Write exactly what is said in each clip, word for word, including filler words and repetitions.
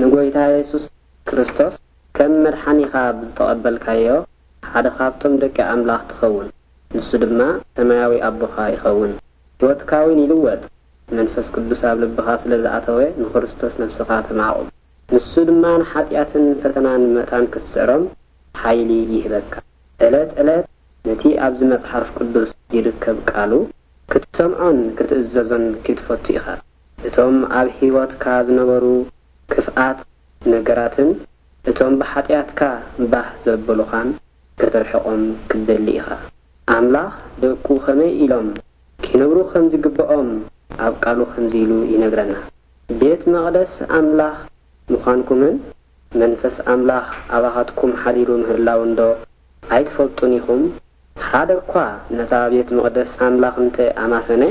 ንጎይታ ኢየሱስ ክርስቶስ ከም መድኃኒኻ ብዝተቐበልካዮ ሓደ ካብቶም ደቂ ኣምላኽ ትኸውን ንሱ ድማ ሰማያዊ ኣቦኻ ይኸውን ሕይወትካውን ይልወጥ መንፈስ ቅዱስ ኣብ ልብኻ ስለ ዝኣተወ ንክርስቶስ ነፍስኻ ተማዕቁ ንሱ ድማ ንኃጢአትን ፈተናን መታን ክስዕሮም ሓይሊ ይህበካ ዕለት ዕለት ነቲ ኣብዚ መጽሓፍ ቅዱስ ይርከብ ቃሉ ክትሰምዖን ክትእዘዞን ክትፈቱ ኢኻ እቶም ኣብ ሕይወትካ ዝነበሩ ክፍኣት ነገራትን እቶም ብኃጢአትካ ባህ ዘበሉኻን ከተርሕቆም ክደሊ ኢኻ ኣምላኽ ደቁ ኸመይ ኢሎም ኪነብሩ ከም ዝግብኦም ኣብ ቃሉ ከምዚ ኢሉ ይነግረና ቤት መቕደስ ኣምላኽ ምዃንኩምን መንፈስ ኣምላኽ ኣባኻትኩም ሓዲሩ ምህላው እንዶ ኣይትፈልጡን ኢኹም ሓደ እኳ ነታ ቤት መቕደስ ኣምላኽ እንተ ኣማሰነ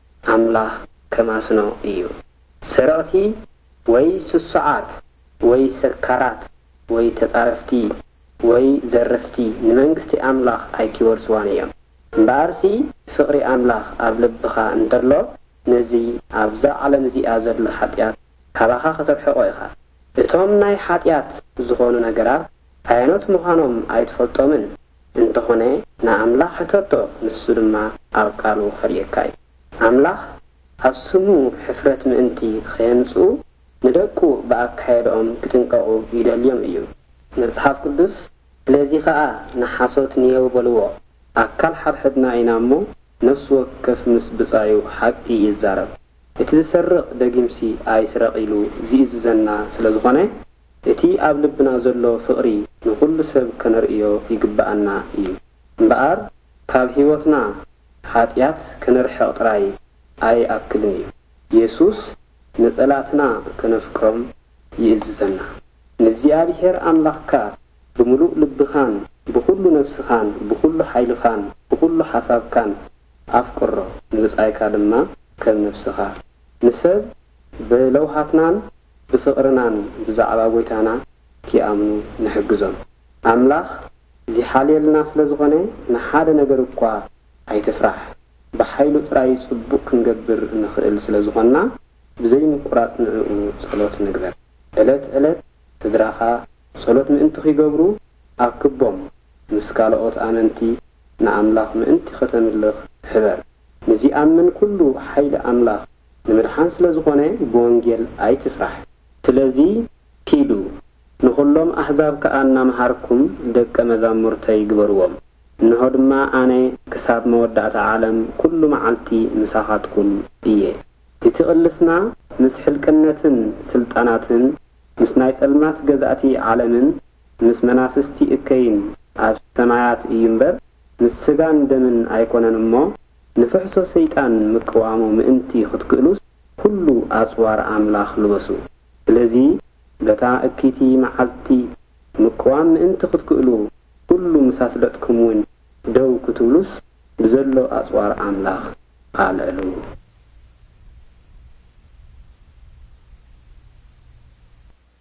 ኣምላኽ ከማስኖ እዩ ሰረቕቲ ወይ ስሱዓት ወይ ሰካራት ወይ ተጻረፍቲ ወይ ዘረፍቲ ንመንግስቲ ኣምላኽ ኣይኪወርስዋን እዮም እምበኣርሲ ፍቕሪ ኣምላኽ ኣብ ልብኻ እንተሎ ነዚ ኣብዛ ዓለም እዚኣ ዘሎ ሓጢአት ካባኻ ከተርሕቆ ኢኻ እቶም ናይ ሓጢአት ዝኾኑ ነገራት ዓይነት ምዃኖም ኣይትፈልጦምን እንተኾነ ንኣምላኽ ሕተቶ ንሱ ድማ ኣብ ቃሉ ኸርየካ እዩ ኣምላኽ ኣብ ስሙ ሕፍረት ምእንቲ ኸየምፁ ንደቁ ብኣካየዶኦም ክጥንቀቑ ይደልዮም እዩ መጽሓፍ ቅዱስ ስለዚ ኸዓ ንሓሶት ንየው በልዎ ኣካል ሓድሕድና ኢና እሞ ነፍሲ ወከፍ ምስ ብጻዩ ሓቂ ይዛረብ እቲ ዝሰርቕ ደጊምሲ ኣይስረቕ ኢሉ ዝእዝዘና ስለ ዝኾነ እቲ ኣብ ልብና ዘሎ ፍቕሪ ንኹሉ ሰብ ከነርእዮ ይግባአና እዩ እምበኣር ካብ ሕይወትና ሓጢአት ክንርሕቕ ጥራይ ኣይኣክልን እዩ ኢየሱስ ንጸላትና ከነፍቅሮም ይእዝዘና ንእግዚአብሔር ኣምላኽካ ብምሉእ ልብኻን ብኩሉ ነፍስኻን ብኩሉ ሓይልኻን ብኩሉ ሓሳብካን ኣፍቅሮ ንብጻይካ ድማ ከም ነፍስኻ ንሰብ ብለውሃትናን ብፍቕርናን ብዛዕባ ጎይታና ኪኣምኑ ንሕግዞም ኣምላኽ ዝሓልየልና ስለ ዝኾነ ንሓደ ነገር እኳ ኣይትፍራሕ ብሓይሉ ጥራይ ጽቡቕ ክንገብር ንኽእል ስለ ዝኾንና ብዘይ ምቁራጽ ንዕኡ ጸሎት ንግበር ዕለት ዕለት ስድራኻ ጸሎት ምእንቲ ኺገብሩ ኣብ ክቦም ምስ ካልኦት ኣመንቲ ንኣምላኽ ምእንቲ ኸተምልኽ ሕበር ንዚኣምን ኩሉ ሓይሊ ኣምላኽ ንምድሓን ስለ ዝኾነ ብወንጌል ኣይትፍራሕ ስለዚ ኪዱ ንኹሎም ኣሕዛብ ከኣ እናምሃርኩም ደቀ መዛሙርተይ ግበርዎም እንሆ ድማ ኣነ ክሳብ መወዳእታ ዓለም ኩሉ መዓልቲ ምሳኻትኩም እየ እቲ ቕልስና ምስ ሕልቅነትን ስልጣናትን ምስ ናይ ጸልማት ገዛእቲ ዓለምን ምስ መናፍስቲ እከይን ኣብ ሰማያት እዩ እምበር ምስ ስጋን ደምን ኣይኮነን እሞ ንፍሕሶ ሰይጣን ምቅዋሙ ምእንቲ ኽትክእሉስ ኩሉ ኣጽዋር ኣምላኽ ልበሱ ስለዚ በታ እኪቲ መዓልቲ ምቅዋም ምእንቲ ኽትክእሉ ኩሉ ምሳስለጥኩምውን ደው ክትብሉስ ብዘሎ ኣጽዋር ኣምላኽ ቃልዕሉ